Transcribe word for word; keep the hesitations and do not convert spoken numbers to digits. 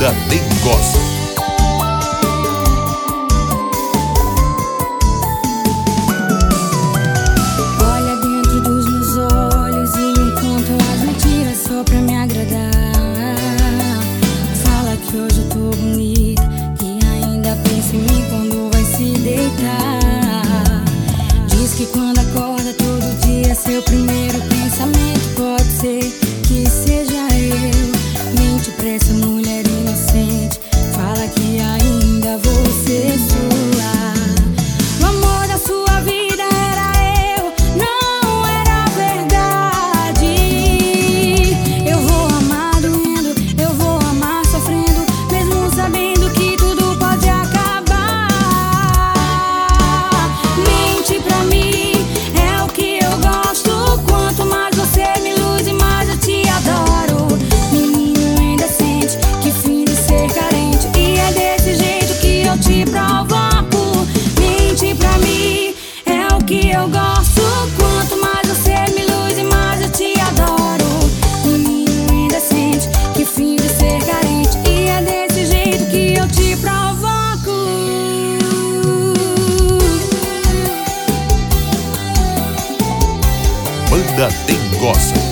Banda Dengosa. Olha dentro dos meus olhos e me conta as mentiras só pra me agradar. Fala que hoje eu tô bonita e ainda pensa em mim quando vai se deitar. Diz que quando acorda todo dia seu primeiro pensamento pode ser que seja eu. Mente pra essa mulher inocente, fala que ainda vou ser sua. O amor da sua vida era eu, não era verdade. Eu vou amar doendo, eu vou amar sofrendo, mesmo sabendo que tudo pode acabar. Mente pra mim, é o que eu gosto. Quanto mais você me ilude, mais eu te adoro. Menino indecente, que finge ser carente, e é desse jeito que eu te provoco. Mente pra mim, é o que eu gosto. Quanto mais você me ilude, mais eu te adoro. Menino indecente, que finge ser carente, e é desse jeito que eu te provoco. Banda Dengosa.